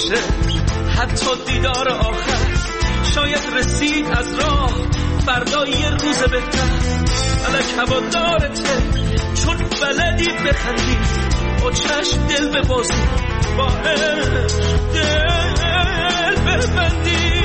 باشه، حتی دیدار آخر شاید رسید از راه، فردا یه روز بهتر. فلک هوادارته چون بلدی بخندی، با چشم دل ببازی، با عشق دل ببندی.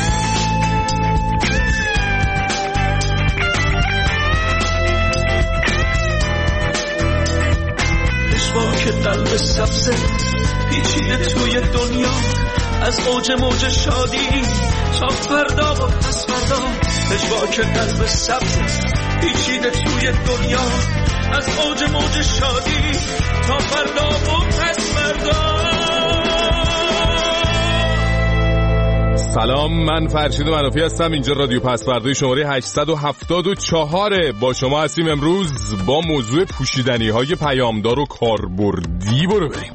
که قلب سبزه پیچیده توی دنیا، از اوج موج شادی تا فردا و پس فردا. که قلب سبزه پیچیده توی دنیا، از اوج موج شادی تا فردا و پس فردا. سلام، من فرشید منافی هستم. اینجا رادیو پسوردوی شماره 874 با شما هستیم. امروز با موضوع پوشیدنی های پیامدار و کاربردی برو بریم.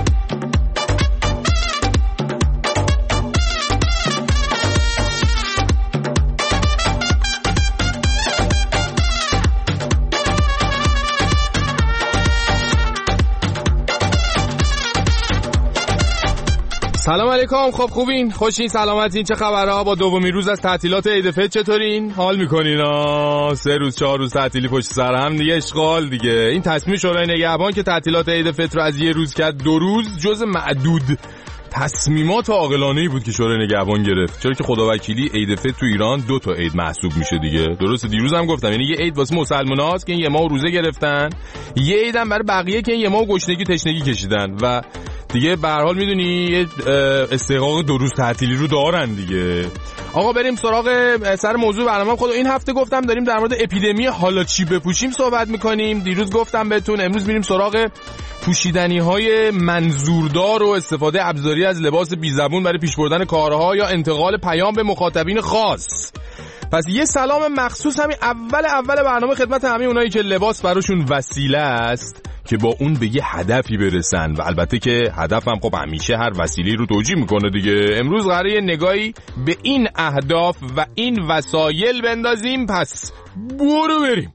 سلام علیکم. خب خوبین؟ خوشین؟ سلامتین؟ چه خبرها؟ با دومین روز از تعطیلات عید فطر چطورین؟ حال میکنین؟ 3 روز 4 روز تعطیلی پشت سر هم دیگه، اشغال دیگه. این تصمیم شورای نگهبان که تعطیلات عید فطر رو از یه روز کرد 2 روز، جز معدود تصمیمات عاقلانه‌ای بود که شورای نگهبان گرفت. چرا که خداوکیلی عید فطر تو ایران 2 تا عید محسوب میشه دیگه. درسته دیروز هم گفتم، یعنی یه عید واسه مسلماناست که این یه ماه روزه گرفتن، یه عید هم برای بقیه که این یه ماه گشنگی تشنگی کشیدن و دیگه به هر حال میدونی استحقاق 2 روز تعطیلی رو دارن دیگه. آقا بریم سراغ سر موضوع برنامه. خود این هفته گفتم داریم در مورد اپیدمی حالا چی بپوشیم صحبت میکنیم. دیروز گفتم بهتون امروز میریم سراغ پوشیدنی های منظوردار و استفاده ابزاری از لباس بی زبون برای پیش بردن کارها یا انتقال پیام به مخاطبین خاص. پس یه سلام مخصوص همین اول برنامه خدمت همه اونایی که لباس براشون وسیله است که با اون به یه هدفی برسن و البته که هدف هم خب همیشه هر وسیله رو توجیه میکنه دیگه. امروز قراره یه نگاهی به این اهداف و این وسایل بندازیم. پس برو بریم.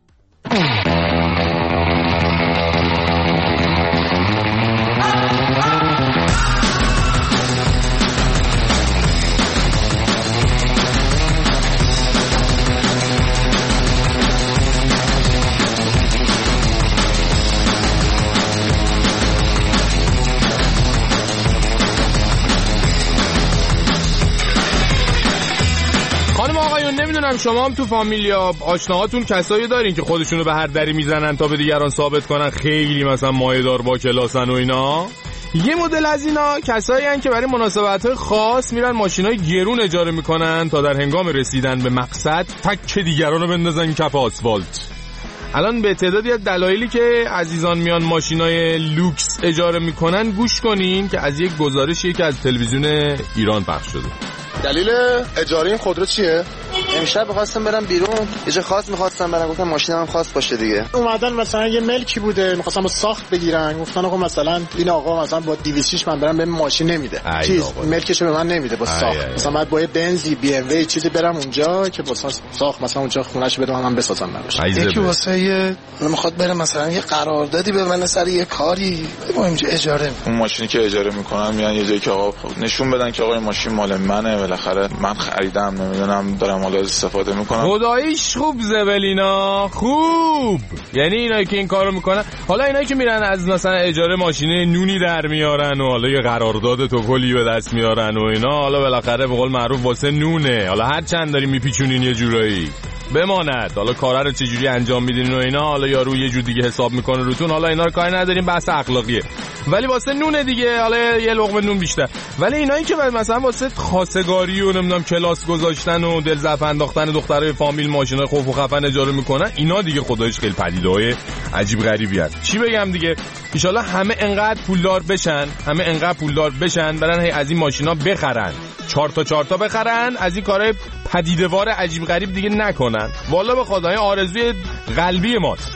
نمیدونم شما هم تو فامیل یا آشناهاتون کسایی دارین که خودشونو به هر دری میزنن تا به دیگران ثابت کنن خیلی مثلا مایه‌دار با کلاسن و اینا. یه مدل از اینا کسایی هستن که برای مناسبت‌های خاص میرن ماشینای گرون اجاره میکنن تا در هنگام رسیدن به مقصد تک دیگرانو بندازن کف آسفالت. الان به تعدادی از دلایلی که عزیزان میان ماشینای لوکس اجاره میکنن گوش کنین که از یک گزارشی که از تلویزیون ایران پخش شده. دلیل اجاره این خودرو چیه؟ امشب می‌خواستم برم بیرون، یه جا خاص می‌خواستم برم، گفتم ماشینم خاص باشه دیگه. اومدن مثلا یه ملکی بوده می‌خواستم با ساخت بگیرن، گفتن آقا مثلا این آقا مثلا با 206 من برام به ماشین نمیده. چیز ملکشو به من نمیده با ساخت. مثلا بعد با یه بنزی بی ام وی چیزی برم اونجا که با ساخت مثلا اونجا خونه‌شو بدم من بسازم براش. یکی واسه میخواد بره مثلا یه قراردادی به من سر یه کاری، ما اینجا اجاره. اون ماشینی که اجاره می‌کنن میان یه جایی که آقا نشون بدن که آقا این ماشین مال منه، بالاخره من خریدم، نمیدونم دارم حالا استفاده میکنم. خداییش خوب زبلینا خوب. یعنی اینایی که این کارو میکنن، حالا اینایی که میرن از مثلا اجاره ماشینه نونی در میارن و حالا یه قرارداد توپلی به دست میارن و اینا، حالا بالاخره به قول معروف واسه نونه. حالا هر چند داری میپیچونین یه جورایی بماند، حالا کارا رو چجوری انجام میدین و اینا، حالا یارو یه جور دیگه حساب میکنه روتون، حالا اینا رو کاری نداریم، بحث اخلاقیه، ولی واسه نونه دیگه، حالا یه لقمه نون بیشتر. ولی اینایی که مثلا واسه خواستگاری و نمیدونم کلاس گذاشتن و دل ظرف انداختن دخترای فامیل ماشینای خوف و خفن اجاره میکنن، اینا دیگه خداییش خیلی پدیده‌های عجیب غریبی هست. چی بگم دیگه، ان شاءالله همه انقدر پولدار بشن برن هی از این ماشینا بخرن، 4 تا بخرن، از این کارهای پدیده‌وار عجیب غریب دیگه نکنن. والا به خدا این آرزوی قلبی ماست.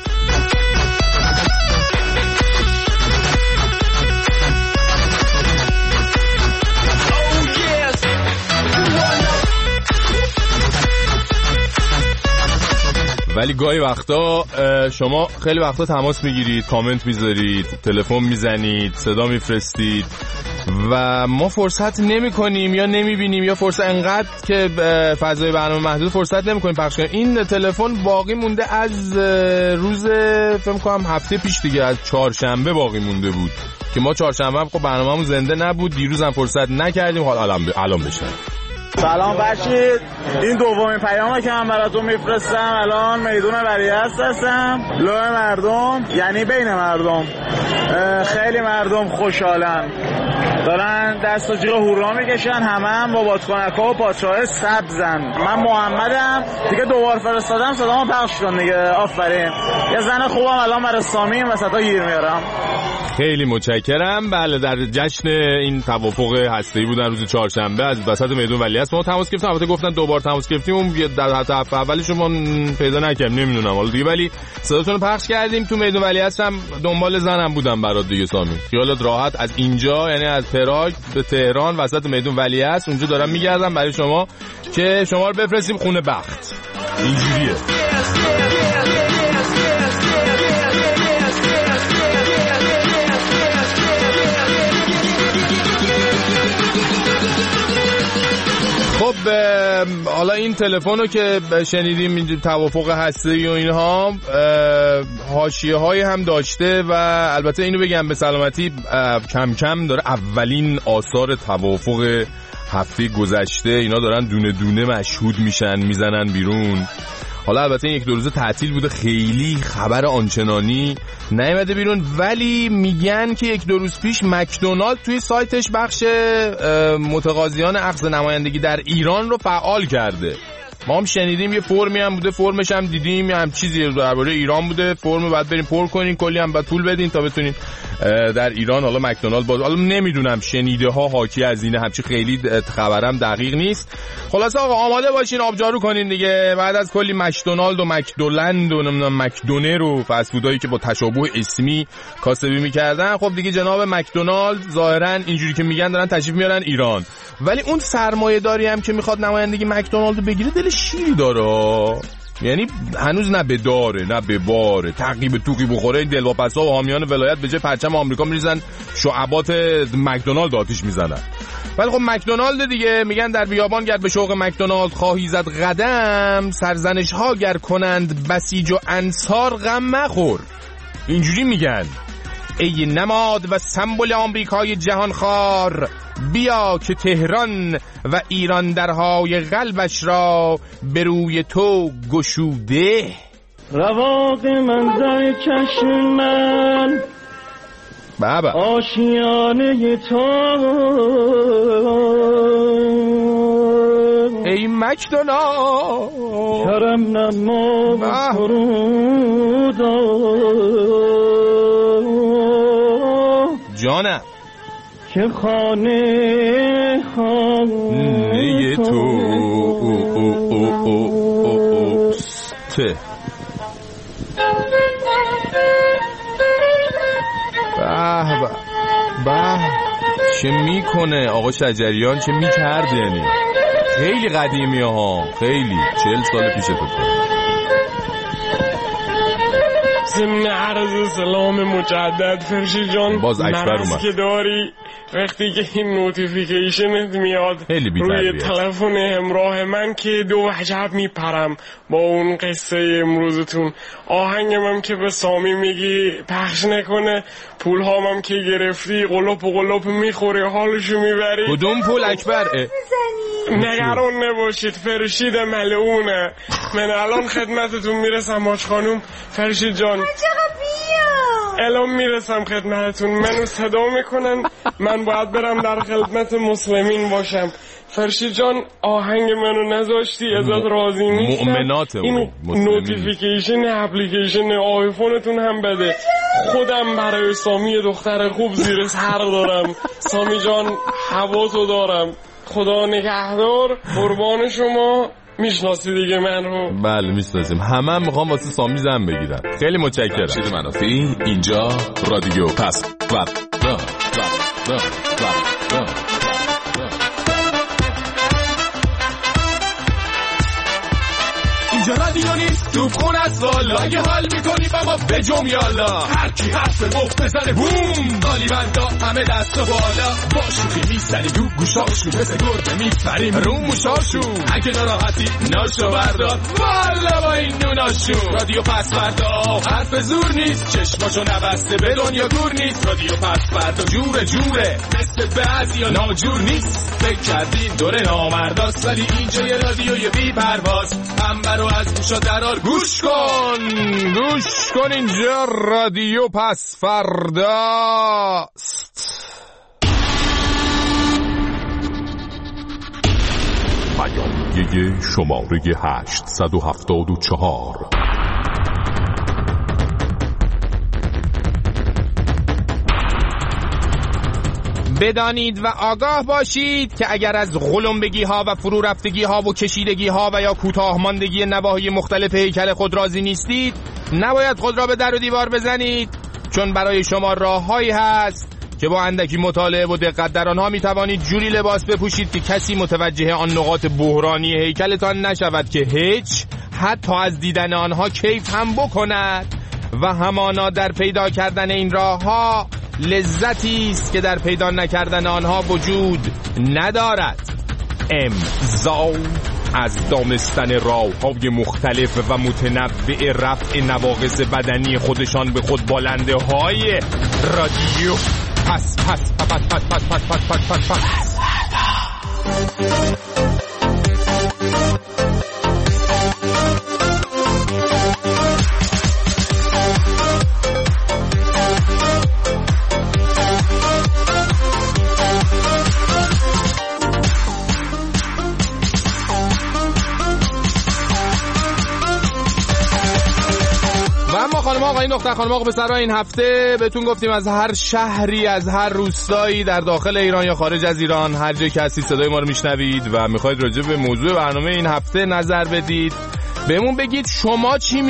ولی گاهی وقتا شما خیلی وقتا تماس میگیرید، کامنت میذارید، تلفن میزنید، صدا میفرستید، و ما فرصت نمی‌کنیم یا نمی‌بینیم یا فرصت انقدر که فضای برنامه محدود فرصت نمی‌کنیم پخش کنیم. این تلفن باقی مونده از روز فکر کنم هفته پیش دیگه، از چهارشنبه باقی مونده بود که ما چهارشنبه خب برنامه‌مون زنده نبود، دیروز هم فرصت نکردیم. حالا الان بشه. سلام فرشید، این دومین پیامه که من براتون میفرستم. الان میدون ولیعصر هستم، لوح مردم یعنی بین مردم. خیلی مردم خوشحالن، دارن دست و جیغ هورا میکشن، هم با بادکنک‌ها و پادشاه سبزن. من محمدم دیگه، دوبار فرستادم صدامو پخش کن دیگه. آفرین، یه زن خوبم الان برای سامی وسطا گیر میارم. خیلی متشکرم. بله، در جشن این توافق هسته‌ای بودن روز چهارشنبه از وسط میدون ولیعصر ما تماس گرفتیم. البته گفتن دوبار تماس گرفتیم، اون در حتی هفته اولش ما پیدا نکردیم، نمیدونم حالا دیگه، ولی صداتون رو پخش کردیم. تو میدون ولیعصر هم دنبال زنم بودم برات دیگه سامی، خیالت راحت. از اینجا یعنی از پراگ به تهران وسط میدون ولیعصر اونجا دارم میگردم برای شما که شما رو بفرستیم خونه بخت. اینجوریه. خب حالا این تلفن رو که شنیدیم، توافق هسته‌ای و اینها، حاشیه‌های هم داشته و البته اینو بگم به سلامتی کم کم داره اولین آثار توافق هفته گذشته اینا دارن دونه دونه مشهود میشن، میزنن بیرون. حالا البته این یک دو روزه تعطیل بوده، خیلی خبر آنچنانی نیامده بیرون، ولی میگن که یک دو روز پیش مکدونالد توی سایتش بخش متقاضیان اخذ نمایندگی در ایران رو فعال کرده. ما هم شنیدیم یه فرمی هم بوده، فرمش هم دیدیم، هم چیزی درباره ایران بوده، فرم بعد بریم پر کنین، کلی هم بعد پول بدین تا بتونین در ایران حالا مکدونالد باز. حالا نمیدونم شنیده ها حاکی از اینه، همچی خیلی خبرم دقیق نیست. خلاص آقا آماده باشین، آبجارو کنین دیگه. بعد از کلی مکدونالد و مکدولند و نمیدونم مکدونر و فست فودایی که با تشابه اسمی کاسبی میکردن، خب دیگه جناب مکدونالد ظاهرا اینجوری که میگن دارن تشریف میارن ایران. ولی اون سرمایه‌داری هم که میخواد نمایندگی مکدونالد بگیره دل شیری داره، یعنی هنوز نه به داره نه به باره، تقیب توقی بخوره. دلواپسا و حامیان ولایت به جای پرچم آمریکا میریزن شعبات مکدونالد آتیش میزنن. ولی خب مکدونالد دیگه، میگن در بیابان گر به شوق مکدونالد خواهی زد قدم، سرزنش ها گر کنند بسیج و انصار غم مخور. اینجوری میگن. ای نماد و سمبل آمریکای جهانخوار، بیا که تهران و ایران درهای قلبش را به روی تو گشوده. رواق منظر چشم من بابا آشیانه تو، ای مکدونالد کرم نما و فرود جانم که خانه خانه تو ته. به چه میکنه آقا شجریان، چه میکرد، یعنی خیلی قدیمی ها، خیلی 40 سال پیش تو. ضمن عرض سلام مجدد فرشید جان، باز اکبر اومد که داری وقتی که این نوتیفیکیشنت میاد روی تلفن همراه من که دو وجب میپرم با اون قصه امروزتون. آهنگم که به سامی میگی پخش نکنه، پول هامم که گرفتی قلوپ و قلوپ میخوری، حالشو میبری. کدوم پول اکبر؟ نگران نباشید، فرشید ملعونه. من الان خدمتتون میرسم حاج خانوم. فرشید جان الان میرسم خدمتتون، منو صدا میکنن، من باید برم در خدمت مسلمین باشم. فرشید جان آهنگ منو نذاشتی، ازت راضی نیستم. مؤمنات این نوتیفیکیشن اپلیکیشن آیفونتون هم بده. خودم برای سامی دختر خوب زیر سر دارم. سامی جان حواسو دارم، خدا نگهدار، قربان شما. میشناسی دیگه من رو؟ بله میشناسیم، همه هم میخوام واسه سامی زن بگیرن. خیلی متشکرم. فرشید منافی، اینجا رادیو پس و اینجا رادیو نیست تو خون است والا، اگه حال میکنی بابا بجم یالا، هر کی حرف مفت بزنه بوم، قالی بندا همه دست و بالا، با شوخی میزنی تو گوشاشو، مثل گربه میپریم رو موشاشو، اگه ناراحتی ناشو بردار والا با این نوناشو. رادیو پس فردا حرف زور نیست، چشماشو نبسته به دنیا گور نیست، رادیو پس فردا جوره جوره مثل بعضی ها ناجور نیست، فکر کردین دوره نامرداست ولی اینجا یه رادیوی بی پرواز، انبر رو از گوشا درار گوش کن اینجا رادیو پس فرداست. بیانیه شماره 874. بدانید و آگاه باشید که اگر از غلمبگی ها و فرو رفتگی ها و کشیدگی ها و یا کوتاه ماندگی نواحی مختلف هیکل خود راضی نیستید، نباید خود را به در و دیوار بزنید، چون برای شما راههایی هست که با اندکی مطالعه و دقت در آنها می توانید جوری لباس بپوشید که کسی متوجه آن نقاط بحرانی هیکلتان نشود که هیچ، حتی از دیدن آنها کیف هم بکند. و همانا در پیدا کردن این راهها لذتی است که در پیدا نکردن آنها وجود ندارد. امضا از دانستن راه‌های مختلف و متنوع رفع نواقص بدنی خودشان به خود بالنده های رادیو پس خانم آقا این دختر خانم آقا پسرها، این هفته بهتون گفتیم از هر شهری از هر روستایی در داخل ایران یا خارج از ایران، هر جایی که هستید صدای ما رو میشنوید و میخواید راجع به موضوع برنامه این هفته نظر بدید، بهمون بگید شما چی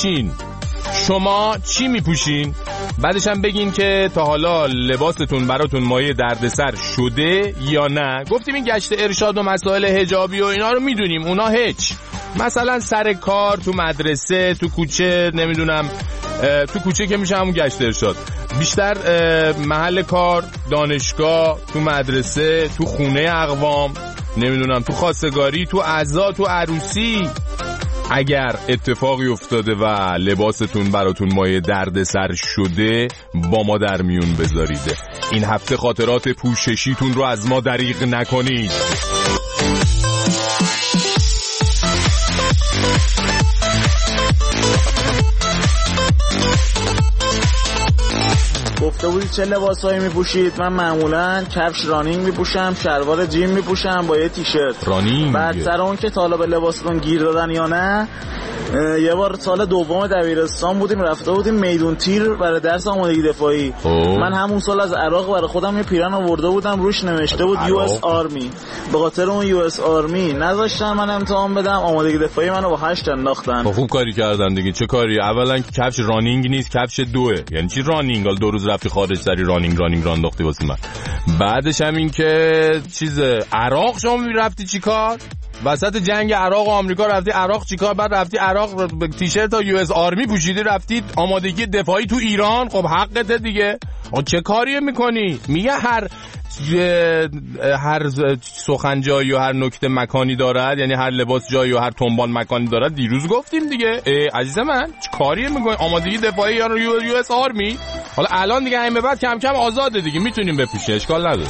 میپوشین، بعدش هم بگین که تا حالا لباستون براتون مایه دردسر شده یا نه. گفتیم این گشت ارشاد و مسائل حجابی و اینا رو میدونیم، اونا هیچ، مثلا سر کار، تو مدرسه، تو کوچه، نمیدونم تو کوچه که میشه همون گشت ارشاد، بیشتر محل کار، دانشگاه، تو مدرسه، تو خونه اقوام، نمیدونم تو خواستگاری، تو عزا، تو عروسی. اگر اتفاقی افتاده و لباستون براتون مایه دردسر شده، با ما در میون بذارید. این هفته خاطرات پوششیتون رو از ما دریغ نکنید. گفته بودید چه لباسایی میپوشید؟ من معمولا کفش رانینگ میپوشم، شلوار جیم میپوشم با یه تیشرت رانینگ. بعد سر اون که تا حالا به لباستون گیر دادن یا نه، یه بار سال دوم دبیرستان بودیم، رفته بودیم میدون تیر برای درس آمادگی دفاعی. من همون سال از عراق برای خودم یه پیرن آورده بودم، روش نوشته بود US آرمی. به خاطر اون US آرمی نذاشتن من امتحان بدم، آمادگی دفاعی منو با 8 انداختن. خوب کاری کردن دیگه. چه کاری؟ اولا که کفش رانینگ نیست، کفش دوه. یعنی چی رانینگ؟ حالا 2 روز رفتی خارج سری رانینگ رانداختی واسه من. بعدش هم این که چیز عراق شما میرفتی چیکار؟ وسط جنگ عراق و آمریکا رفتی عراق چیکار؟ بعد رفتی عراق تیشرت تا US آرمی پوشیدی رفتی آمادگی دفاعی تو ایران. خب حقت دیگه. چه کاری میکنی؟ میگه هر سخن جایی و هر نکته مکانی دارد، یعنی هر لباس جایی و هر تنبان مکانی دارد. دیروز گفتیم دیگه. عزیز من چه کاری میکنی؟ آمادگی دفاعی یا US آرمی؟ حالا الان دیگه همین بعد کم کم آزاده دیگه، میتونیم بپوشیم، اشکال نداره.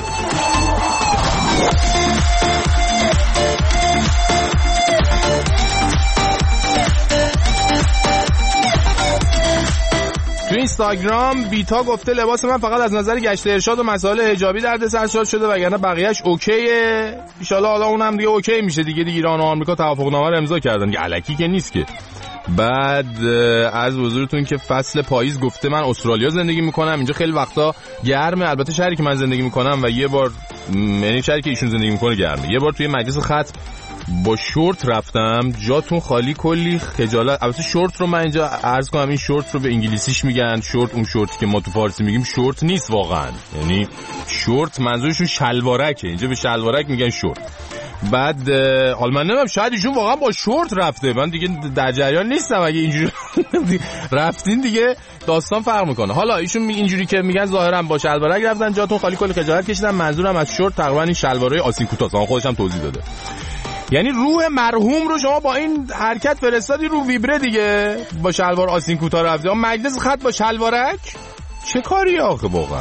تو اینستاگرام بیتا گفته لباس من فقط از نظر گشت ارشاد و مسائل حجابی دردسر شده، وگرنه بقیه‌اش اوکیه. ان شاءالله حالا اونم دیگه اوکی میشه دیگه. ایران و آمریکا توافقنامه رو امضا کردن دیگه، الکی که نیست که. بعد از حضورتون که فصل پاییز گفته من استرالیا زندگی میکنم، اینجا خیلی وقتا گرمه. البته شهری که من زندگی میکنم و یه بار، یعنی شهری که ایشون زندگی میکنه گرمه. یه بار توی مجلس ختم با شورت رفتم، جاتون خالی، کلی خجالت. البته شورت رو من اینجا عرض کنم، این شورت رو به انگلیسیش میگن شورت، اون شورتی که ما تو فارسی میگیم شورت نیست واقعا. یعنی شورت منظورشون شلوارکه، اینجا به شلوارک میگن شورت. بعد حالا من نمیدونم شاید ایشون واقعا با شورت رفته، من دیگه در جریان نیستم. اگه اینجوری رفتین دیگه داستان فرق میکنه. حالا ایشون اینجوری که میگن ظاهرا با شلوارک رفتن، جاتون خالی، کلی خجالت کشیدن. منظورم از شورت تقریبا این شلوارای آستین کوتاه، خودش هم توضیح داده. یعنی روح مرحوم رو شما با این حرکت فرستادی رو ویبره دیگه، با شلوار آستین کوتاه رفتی. مجلس خط با شلوارک چه کاری آخه واقعا؟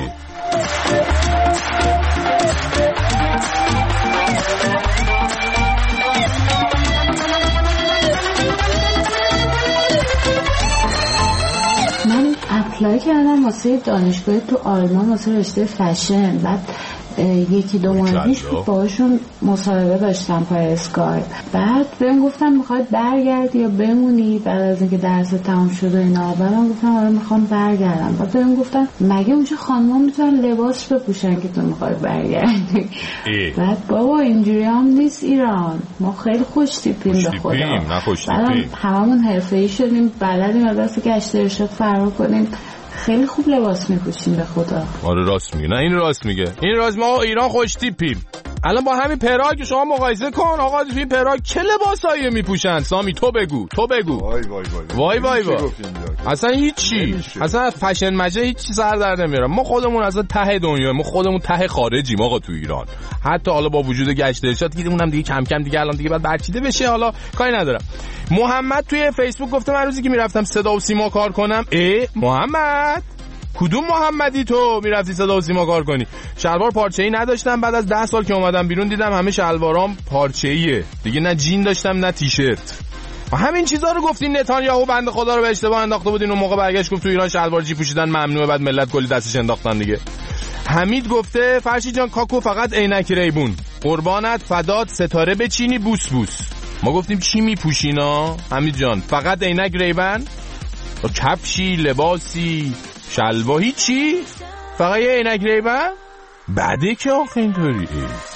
من اپلای کردم واسه دانشگاه تو آلمان واسه رشته فشن. بعد یکی دو ماه پیش باهاشون مصاحبه داشتم پای اسکایپ. بعد بهم گفتن میخواد برگردی یا بمونی بعد از اینکه درس تمام شده اینا. بعدم گفتم آره میخوام برگردم. بعد بهم گفتن مگه اونجا خانم‌ها میتونن لباس بپوشن که تو میخوای برگردی؟ بعد بابا اینجوری هم نیست ایران، ما خیلی خوش تیپیم به خدا. بعدم هممون حرفه‌ای شدیم، بلدیم از دست گشت ارشاد فرار کنیم، خیلی خوب لباس میپوشیم به خدا. آره راست میگه. نه این راست میگه، این راست. ما ایران خوش تیپیم. الان با همین پراگ شما مقایسه کن آقا، توی پراگ چه لباسایی میپوشن؟ سامی تو بگو. وای اصلا هیچی، اصلا فشن مجه هیچی سر در نمیاره. ما خودمون اصلا ته دنیا، ما خودمون ته خارجیم آقا تو ایران. حتی حالا با وجود گشت ارشاد دیگه اونم دیگه کم کم دیگه الان دیگه بعد برچیده بشه، حالا کاری ندارم. محمد توی فیسبوک گفته من روزی که میرفتم صدا و سیما کار کنم. محمد کدوم محمدی تو میرفتی صدا و سیما کار کنی؟ شلوار پارچه‌ای نداشتم، بعد از 10 سال که اومدم بیرون دیدم همه شلوارام پارچه‌ایه دیگه، نه جین داشتم نه تیشرت. و همین چیزا رو گفتین نتانیاهو بنده خدا رو به اشتباه انداخته بودین، اون موقع برگشت گفت تو ایران شلوار جی پوشیدن ممنوعه، بعد ملت کلی دستش انداختن دیگه. حمید گفته فرشی جان کاکو فقط عینک ریبون، قربانت فدات ستاره بچینی بوس بوس. ما گفتیم چی میپوشینا حمید جان؟ فقط عینک ریبن؟ کفشی، لباسی، شلوار، هیچی؟ فقط یه عینک ریبن؟ بعده که آخه اینطوری.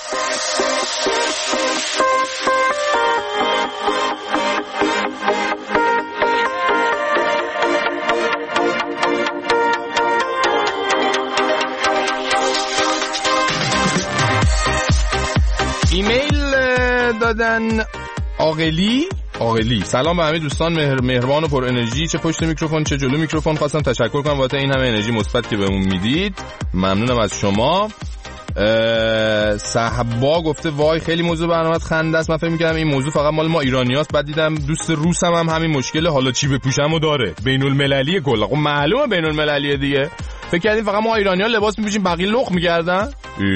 ایمیل دادن آقلی سلام به همه دوستان مهربان و پر انرژی، چه پشت میکروفون چه جلو میکروفون. خواستم تشکر کنم واسه این همه انرژی مثبت که بهمون میدید، ممنونم از شما. صحبا گفته وای خیلی موضوع برنامه‌ات خنده است، من فکر می‌کردم این موضوع فقط مال ما ایرانیاست، بعد دیدم دوست روسم هم همین مشکل حالا چی بپوشمو داره. بین‌المللیه کلا. خب معلومه بین‌المللیه دیگه. فکر کردین فقط ما ایرانی‌ها لباس می‌پوشیم بقیه لخ می‌کردن؟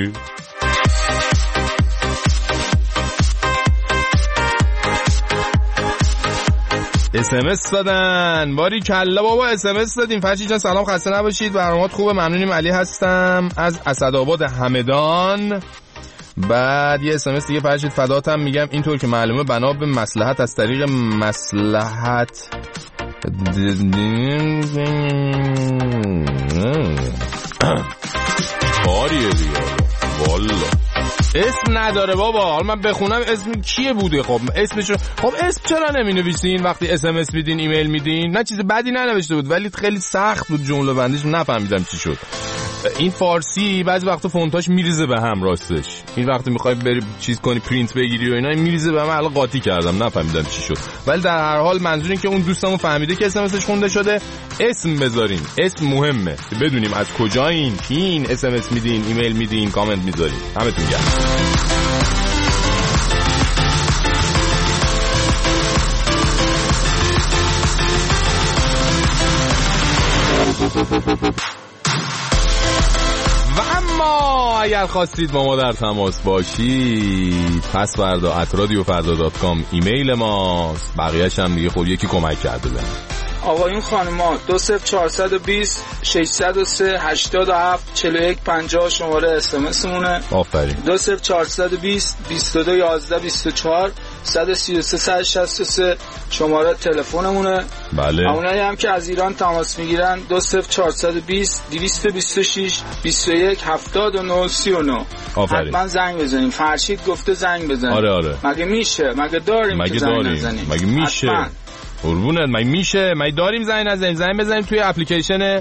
SMS دادن باری کلا بابا، SMS دادیم. فرشی جان سلام، خسته نباشید، برنامه‌ات خوبه، ممنونیم. علی هستم از اسدآباد همدان. بعد یه SMS دیگه فرشید فداتم، میگم اینطور که معلومه بنا به مصلحت از طریق مصلحت کاریه دیگه والا. اسم نداره بابا، حالا من بخونم اسم کیه بوده. خب اسمشو اسم چرا نمی‌نویسین وقتی SMS میدین ایمیل میدین؟ نه چیز بدی ننوشته بود ولی خیلی سخت بود جمله بندیش، نفهمیدم چی شد. این فارسی بعضی وقتا فونتاش میریزه به هم راستش. این وقتی میخوای بری چیز کنی پرینت بگیری و اینا میریزه به هم، الان قاطی کردم نفهمیدم چی شد. ولی در هر حال منظور این که اون دوستمون فهمیده که SMSش خونده شده. اسم بذارین، اسم مهمه که بدونیم از کجایین، کین SMS میدین، ایمیل میدین، کامنت میذارین. همتون گرم. و اما اگر خواستید با ما در تماس باشید پس فردا @radiofarda.com ایمیل ماست. بقیه‌اش هم دیگه خود یکی کمک کرده بهم. آقایون خانوما 20420 603 87 41 50 شماره SMS مونه. آفرین. 20420 22 11 24 133 163 شماره تلفنمونه. بله. اونایی هم که از ایران تماس میگیرن 20420 226 21 79 39. آفرین. حتما زنگ بزنیم. فرشید گفته زنگ بزنیم. آره. مگه میشه؟ مگه داریم مگه که زنگ نزنیم؟ مگه میشه؟ قربونت مگه میشه؟ مگه داریم زنگ نزنیم؟ زنگ بزنیم توی اپلیکیشن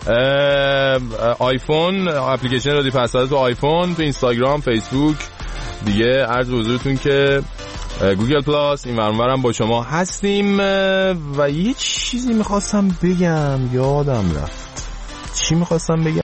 آیفون، اپلیکیشن رادیو پس‌فردا تو آیفون، تو اینستاگرام، فیسبوک، دیگه عرض حضورتون که گوگل پلاس این ورانورم با شما هستیم. و یه چیزی میخواستم بگم یادم رفت. چی میخواستم بگم؟